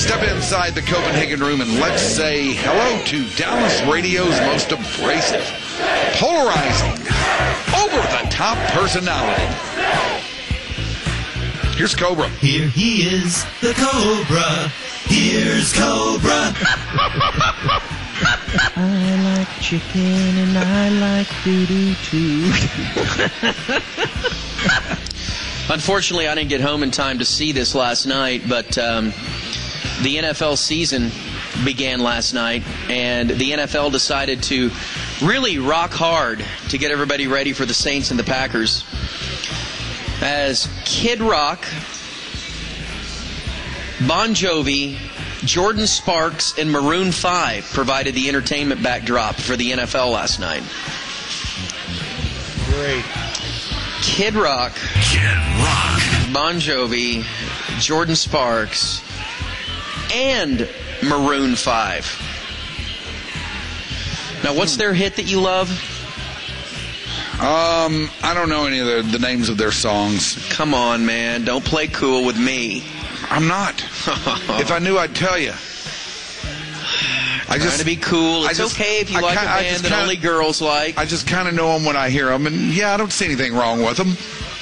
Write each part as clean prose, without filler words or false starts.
Step inside the Copenhagen room and let's say hello to Dallas Radio's most abrasive, polarizing, over-the-top personality. Here's Cobra. Here he is, the Cobra. Here's Cobra. I like chicken and I like doo-doo too. Unfortunately, I didn't get home in time to see this last night, but the NFL season began last night, and the NFL decided to really rock hard to get everybody ready for the Saints and the Packers. As Kid Rock, Bon Jovi, Jordan Sparks, and Maroon 5 provided the entertainment backdrop for the NFL last night. Great. Kid Rock, Bon Jovi, Jordan Sparks, and Maroon 5. Now, what's their hit that you love? I don't know any of the names of their songs. Come on, man. Don't play cool with me. I'm not. If I knew, I'd tell you. Trying to be cool. It's okay if you like a band that only girls like. I just kind of know them when I hear them, and yeah, I don't see anything wrong with them.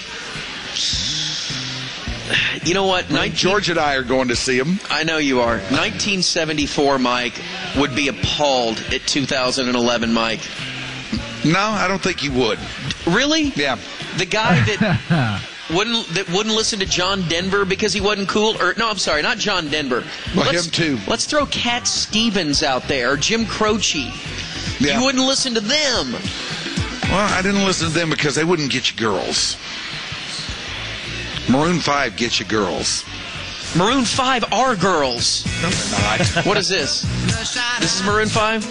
You know what? George and I are going to see them. I know you are. 1974 Mike would be appalled at 2011 Mike. No, I don't think he would. Really? Yeah. The guy that wouldn't listen to John Denver because he wasn't cool? Or no, I'm sorry, not John Denver. Well, him too. Let's throw Cat Stevens out there, or Jim Croce. Yeah. You wouldn't listen to them. Well, I didn't listen to them because they wouldn't get you girls. Maroon 5 gets you girls. Maroon 5 are girls. No, they're not. What is this? This is Maroon 5?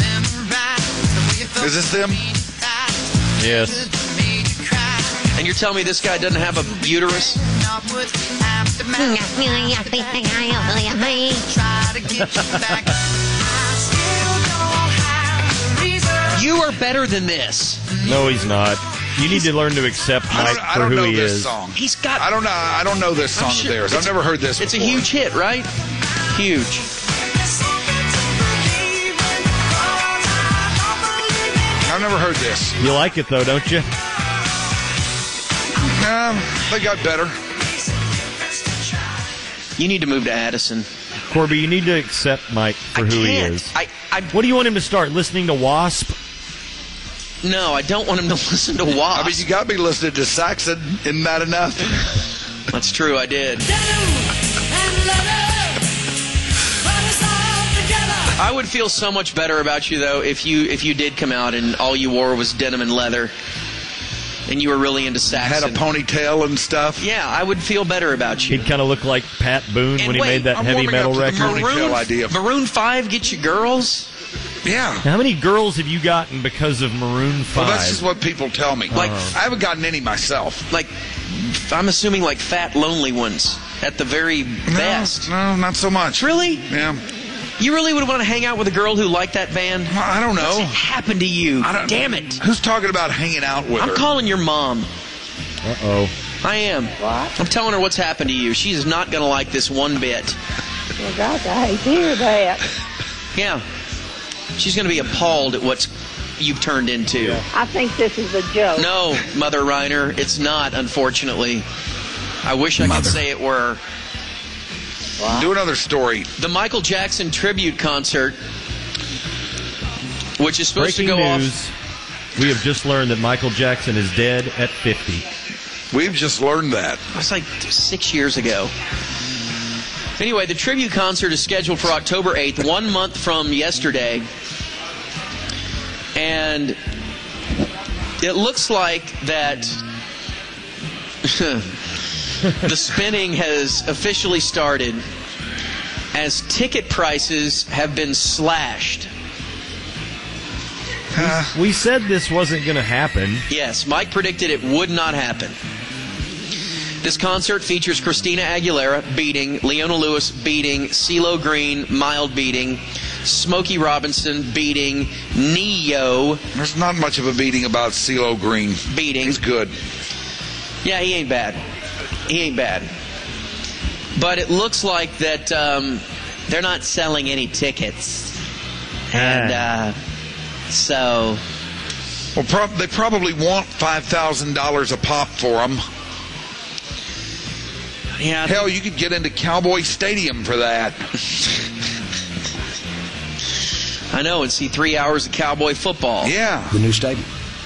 Is this them? Yes. And you're telling me this guy doesn't have a uterus? You are better than this. No, he's not. You need to learn to accept Mike for who he is. Song. He's got. I don't know this song of theirs. I've never heard this. It's before. a huge hit, right? Huge. I've never heard this. You like it though, don't you? They got better. You need to move to Addison. Corby, you need to accept Mike for who he is. What do you want him to start listening to Wasp? No, I don't want him to listen to Wasp. I mean, you got to be listening to Saxon. Isn't that enough? That's true, I did. I would feel so much better about you, though, if you did come out and all you wore was denim and leather, and you were really into Saxon. Had a ponytail and stuff. Yeah, I would feel better about you. He'd kind of look like Pat Boone when he made that heavy metal record. Maroon 5 get you girls? Yeah. How many girls have you gotten because of Maroon 5? Well, that's just what people tell me. Like, I haven't gotten any myself. Like, I'm assuming like fat, lonely ones at the very best. No, not so much. Really? Yeah. You really would want to hang out with a girl who liked that band? Well, I don't know. What's happened to you? Damn it. Who's talking about hanging out with her? I'm calling your mom. Uh-oh. I am. What? I'm telling her what's happened to you. She's not going to like this one bit. Well, gosh, I hate to hear that. Yeah. She's going to be appalled at what you've turned into. Yeah. I think this is a joke. No, Mother Reiner, it's not, unfortunately. I wish I could say it were. What? Do another story. The Michael Jackson tribute concert, which is supposed Breaking to go news, off. We have just learned that Michael Jackson is dead at 50. We've just learned that. It was like 6 years ago. Anyway, the tribute concert is scheduled for October 8th, 1 month from yesterday. And it looks like that the spinning has officially started as ticket prices have been slashed. We said this wasn't going to happen. Yes, Mike predicted it would not happen. This concert features Christina Aguilera beating, Leona Lewis beating, CeeLo Green mild beating, Smokey Robinson beating, Neo. There's not much of a beating about CeeLo Green. Beating. He's good. Yeah, he ain't bad. He ain't bad. But it looks like that they're not selling any tickets. And so... Well, they probably want $5,000 a pop for them. Yeah. Hell, you could get into Cowboy Stadium for that. I know, and see 3 hours of Cowboy football. Yeah. The new stadium.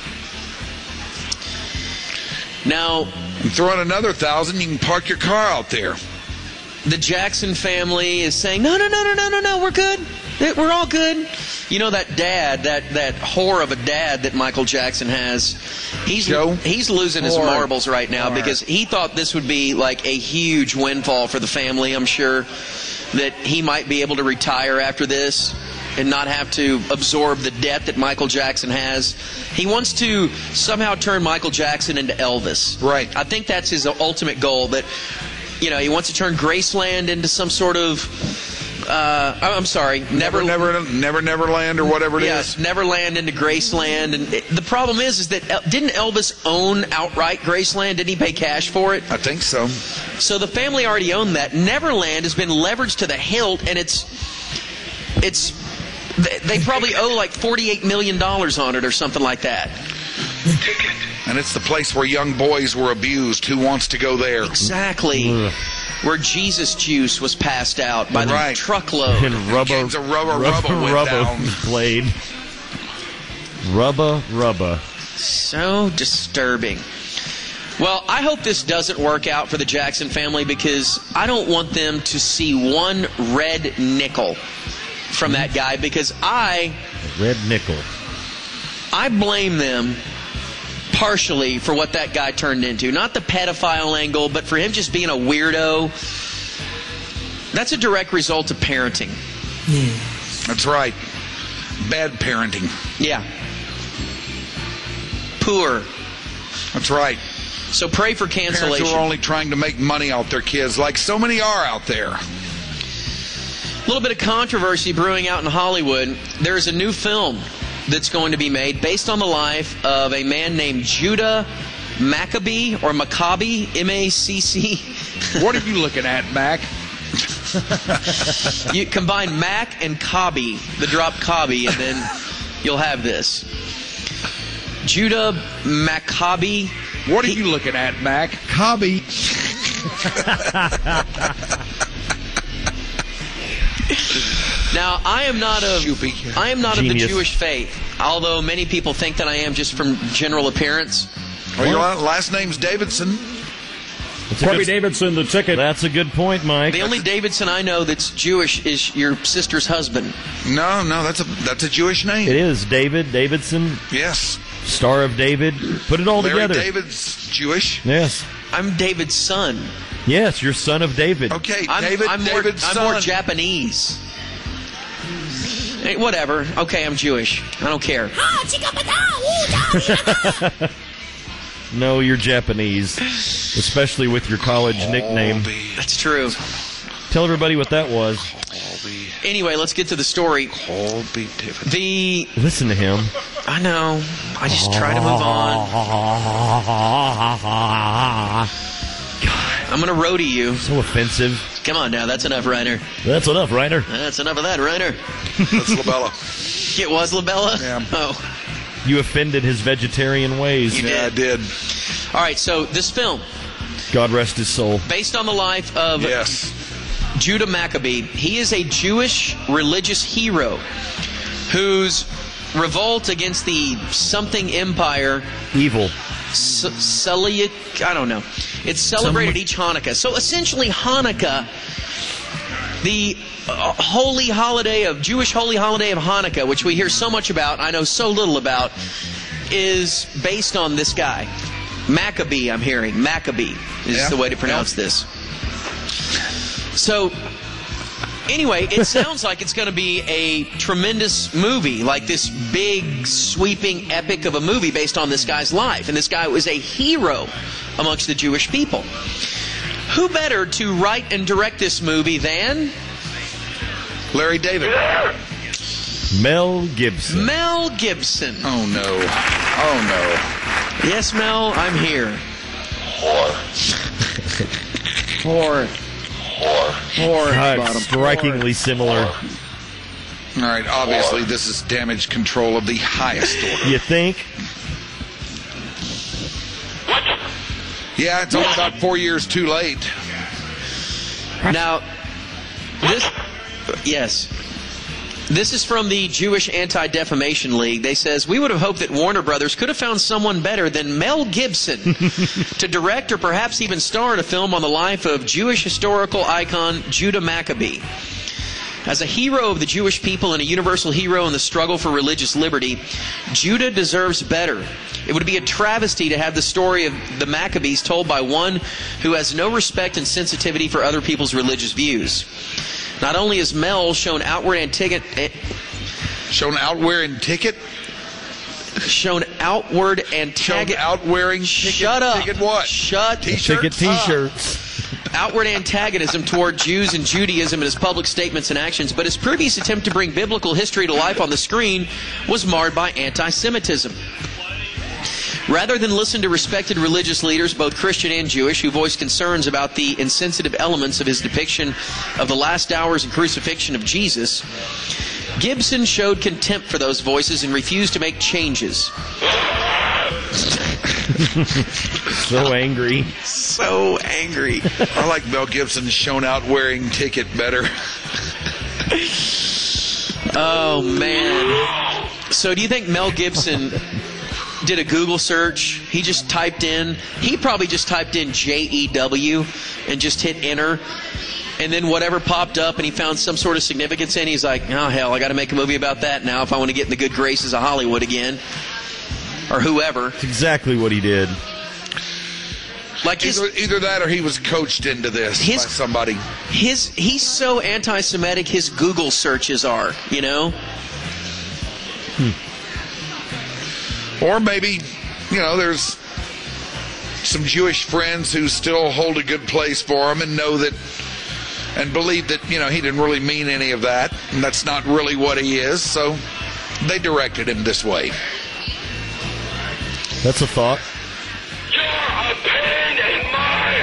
Now, you throw in another 1,000, you can park your car out there. The Jackson family is saying, no, we're good. We're all good. You know that dad, that whore of a dad that Michael Jackson has, he's losing his marbles right now because he thought this would be like a huge windfall for the family, I'm sure, that he might be able to retire after this and not have to absorb the debt that Michael Jackson has. He wants to somehow turn Michael Jackson into Elvis. Right. I think that's his ultimate goal, that, you know, he wants to turn Graceland into some sort of... I'm sorry, Neverland or whatever it is. Yes, Neverland into Graceland. And the problem is that didn't Elvis own outright Graceland? Didn't he pay cash for it? I think so. So the family already owned that. Neverland has been leveraged to the hilt, and they probably owe like $48 million on it or something like that. And it's the place where young boys were abused. Who wants to go there? Exactly. Where Jesus juice was passed out by the truckload. And rubber blade. Rubber. So disturbing. Well, I hope this doesn't work out for the Jackson family because I don't want them to see one red nickel from that guy because Red nickel. I blame them partially for what that guy turned into. Not the pedophile angle, but for him just being a weirdo. That's a direct result of parenting. That's right. Bad parenting. Yeah. Poor. That's right. So pray for cancellation. Parents who are only trying to make money out their kids, like so many are out there. A little bit of controversy brewing out in Hollywood. There's a new film that's going to be made based on the life of a man named Judah Maccabee, or Maccabi, M-A-C-C. What are you looking at, Mac? You combine Mac and Cobby, the drop Cobby, and then you'll have this. Judah Maccabee. What are you looking at, Mac? Cobby. Now, I am not of the Jewish faith, although many people think that I am just from general appearance. Well, your last name's Davidson. Corby Davidson, the ticket. That's a good point, Mike. The only Davidson I know that's Jewish is your sister's husband. No, that's a Jewish name. It is David Davidson. Yes. Star of David. Put it all together. David's Jewish. Yes. I'm David's son. Yes, you're son of David. Okay, I'm David's son. I'm more Japanese. Hey, whatever. Okay, I'm Jewish. I don't care. No, you're Japanese, especially with your college nickname. That's true. Tell everybody what that was. Anyway, let's get to the story. Listen to him. I know. I just try to move on. I'm going to roadie you. So offensive. Come on now. That's enough, Reiner. That's enough, Reiner. That's enough of that, Reiner. That's LaBella. It was LaBella? Yeah. Oh. You offended his vegetarian ways. You did. Yeah, I did. All right, so this film. God rest his soul. Based on the life of Judah Maccabee. He is a Jewish religious hero whose revolt against the something empire. Evil. I don't know. It's celebrated each Hanukkah. So essentially Hanukkah, the holy holiday of Jewish holy holiday of Hanukkah, which we hear so much about, I know so little about, is based on this guy. Maccabee, I'm hearing. Maccabee is the way to pronounce this. So, anyway, it sounds like it's going to be a tremendous movie, like this big, sweeping epic of a movie based on this guy's life. And this guy was a hero amongst the Jewish people. Who better to write and direct this movie than Larry David. Mel Gibson. Mel Gibson. Oh, no. Oh, no. Yes, Mel, I'm here. Whore. God, strikingly similar. All right, obviously this is damage control of the highest order. You think? Yeah, it's only about 4 years too late. Now, this is from the Jewish Anti-Defamation League. They says, we would have hoped that Warner Brothers could have found someone better than Mel Gibson to direct or perhaps even star in a film on the life of Jewish historical icon Judah Maccabee. As a hero of the Jewish people and a universal hero in the struggle for religious liberty, Judah deserves better. It would be a travesty to have the story of the Maccabees told by one who has no respect and sensitivity for other people's religious views. Not only is Mel shown outward antagonism outwearing ticket. Shut up. Ticket what? Ticket T-shirts. Outward antagonism toward Jews and Judaism in his public statements and actions, but his previous attempt to bring biblical history to life on the screen was marred by anti-Semitism. Rather than listen to respected religious leaders, both Christian and Jewish, who voiced concerns about the insensitive elements of his depiction of the last hours and crucifixion of Jesus, Gibson showed contempt for those voices and refused to make changes. So angry. So angry. I like Mel Gibson's shown out wearing ticket better. Oh, man. So do you think Mel Gibson did a Google search? He probably just typed in JEW and just hit enter. And then whatever popped up and he found some sort of significance in, he's like, oh, hell, I got to make a movie about that now if I want to get in the good graces of Hollywood again. Or whoever. That's exactly what he did. Like either that or he was coached into this by somebody. He's so anti-Semitic, his Google searches are, you know? Or maybe, there's some Jewish friends who still hold a good place for him and know that, and believe that, he didn't really mean any of that. And that's not really what he is. So they directed him this way. That's a thought. You're a pain in my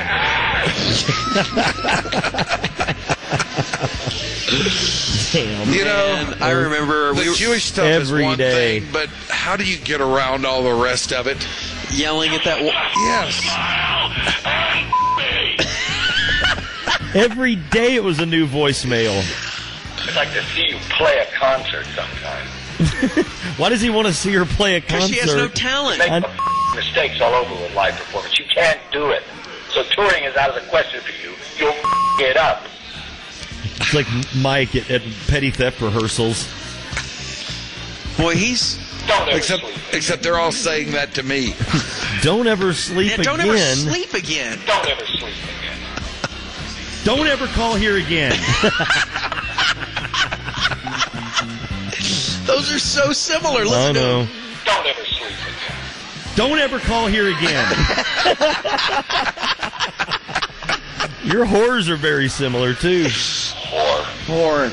ass. Damn. I remember the Jewish stuff is one day. thing, but how do you get around all the rest of it? Yelling at that. Yes. Every day it was a new voicemail. I'd like to see you play a concert sometime. Why does he want to see her play a concert? Because she has no talent. You make mistakes all over with live performance. You can't do it. So touring is out of the question for you. You'll it up. It's like Mike at petty theft rehearsals. Boy, he's... Except they're all saying that to me. Don't ever sleep again. Don't ever sleep again. Don't ever sleep again. Don't ever call here again. Those are so similar. Listen to them. Don't ever sleep again. Don't ever call here again. Your whores are very similar, too. Whore.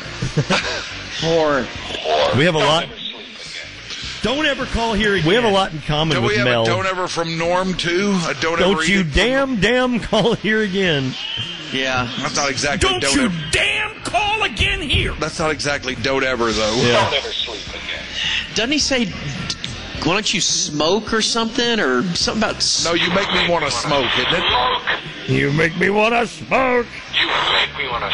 We have a lot. Don't ever call here again. We have a lot in common with Mel. Don't ever from Norm, too? Don't you damn call here again. Yeah. That's not exactly don't you damn call again here. That's not exactly don't ever, though. Yeah. Don't ever sleep again. Doesn't he say, why don't you smoke or something? Or something about... No, you make me want to smoke, isn't it? You make me want to smoke. You make me want to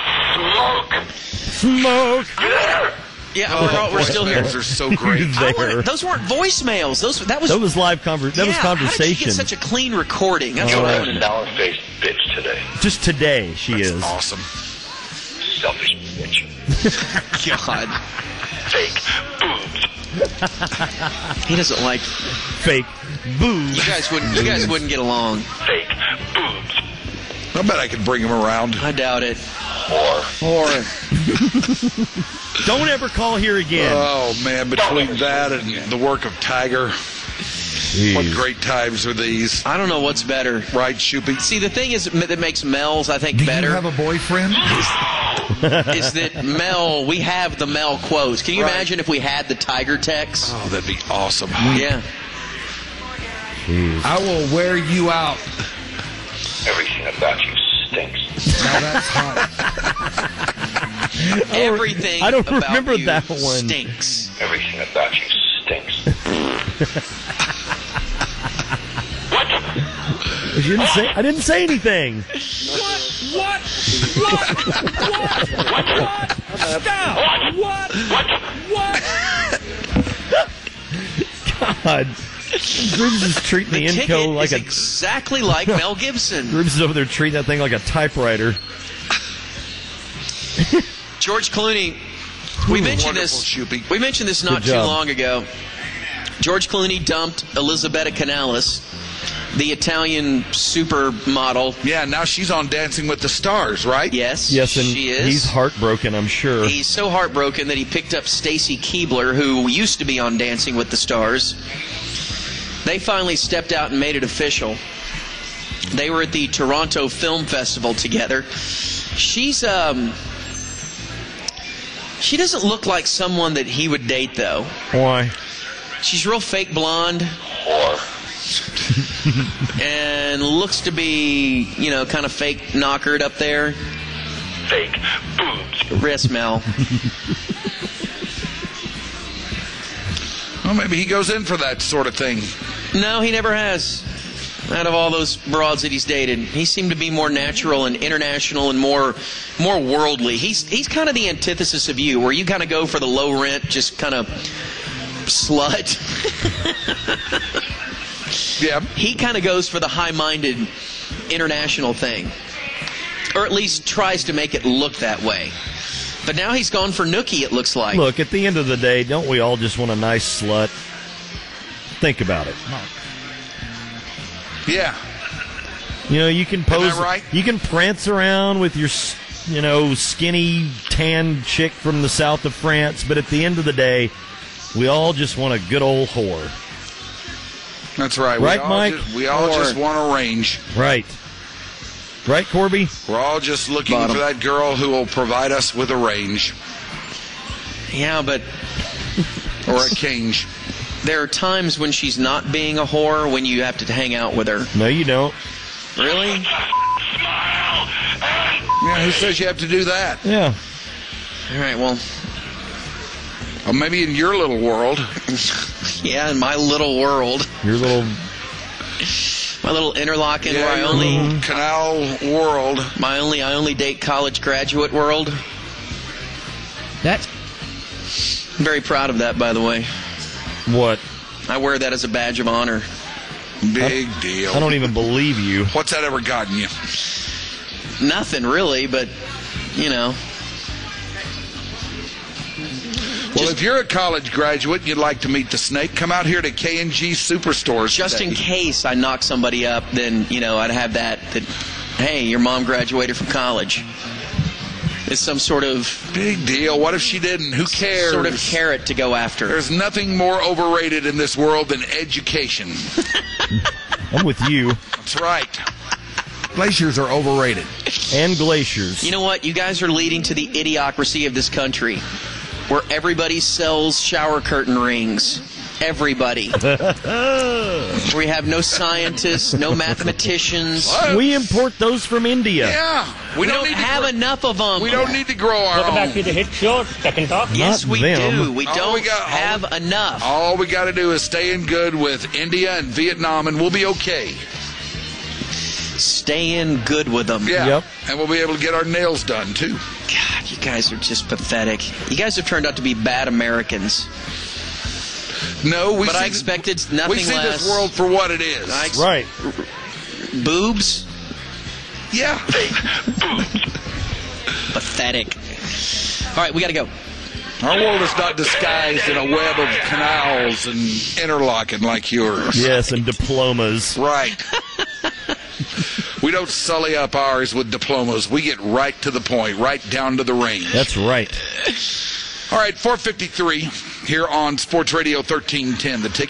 Smoke. Yeah, we're still here. Those are so great. Those weren't voicemails. That was live conversation. was conversation. How did she get such a clean recording? That's You're what I a want to know. sour-faced bitch today. Just today, she That's is. Awesome. Selfish bitch. God. Fake boobs. He doesn't like fake boobs. You guys wouldn't get along. Fake boobs. I bet I could bring him around. I doubt it. Whore. Don't ever call here again. Oh, man, between that and the work of Tiger, what great times are these. I don't know what's better. Right, Shoopy? See, the thing is that makes Mel's, I think, better. Do you have a boyfriend? is that Mel, we have the Mel quotes. Can you imagine if we had the Tiger text? Oh, that'd be awesome. Yeah. I will wear you out. Everything about you stinks. Now that's hot. Everything I don't about remember you that one. stinks. Everything about you stinks. I didn't say anything. What? Stop! What? God. Grooms is treating the Inco like exactly like Mel Gibson. Grooms is over there treating that thing like a typewriter. George Clooney. We mentioned this. We mentioned this not too long ago. George Clooney dumped Elisabetta Canalis, the Italian supermodel. Yeah, now she's on Dancing with the Stars, right? Yes, and she is. He's heartbroken, I'm sure. He's so heartbroken that he picked up Stacy Keibler, who used to be on Dancing with the Stars. They finally stepped out and made it official. They were at the Toronto Film Festival together. She doesn't look like someone that he would date, though. Why? She's real fake blonde. And looks to be, kind of fake knockered up there. Fake boobs. Wrist, Mel. Well, maybe he goes in for that sort of thing. No, he never has. Out of all those broads that he's dated, he seemed to be more natural and international and more worldly. He's kind of the antithesis of you, where you kind of go for the low rent, just kind of slut. Yeah. He kind of goes for the high-minded international thing, or at least tries to make it look that way. But now he's gone for Nookie, it looks like. Look, at the end of the day, don't we all just want a nice slut? Think about it. Yeah. You can pose. Isn't that right? You can prance around with your, skinny, tan chick from the south of France, but at the end of the day, we all just want a good old whore. That's right. Right, Mike? We all just want a range. Right. Right, Corby? We're all just looking for that girl who will provide us with a range. Yeah, but... or a kinge. There are times when she's not being a whore when you have to hang out with her. No, you don't. Really? Yeah, who says you have to do that? Yeah. All right, well... Well, maybe in your little world. Yeah, in my little world. Your little... My little Interlaken, where I only... Canal world. I only date college graduate world. That's... I'm very proud of that, by the way. What? I wear that as a badge of honor. Big deal. I don't even believe you. What's that ever gotten you? Nothing, really, but, Well, if you're a college graduate and you'd like to meet the snake, come out here to K&G Superstores just today. in case I knock somebody up, then, I'd have that, hey, your mom graduated from college. It's some sort of... Big deal. What if she didn't? Who cares? Sort of carrot to go after. There's nothing more overrated in this world than education. I'm with you. That's right. Glaciers are overrated. And glaciers. You know what? You guys are leading to the idiocracy of this country, where everybody sells shower curtain rings. Everybody. We have no scientists, no mathematicians. What? We import those from India. Yeah. We don't have enough of them. We don't need to grow our Welcome own. back to the hit show, Tech and Talk. Yes, we do. We All don't we got- have enough. All we got to do is stay in good with India and Vietnam, and we'll be okay. Stay in good with them. Yeah. Yep. And we'll be able to get our nails done, too. God, you guys are just pathetic. You guys have turned out to be bad Americans. No, But I expected nothing we see less. this world for what it is. Right. Boobs? Yeah. Pathetic. All right, we got to go. Our world is not disguised in a web of canals and interlocking like yours. Yes, and diplomas. Right. We don't sully up ours with diplomas. We get right to the point, right down to the range. That's right. All right, 4:53 here on Sports Radio 1310. The Ticket.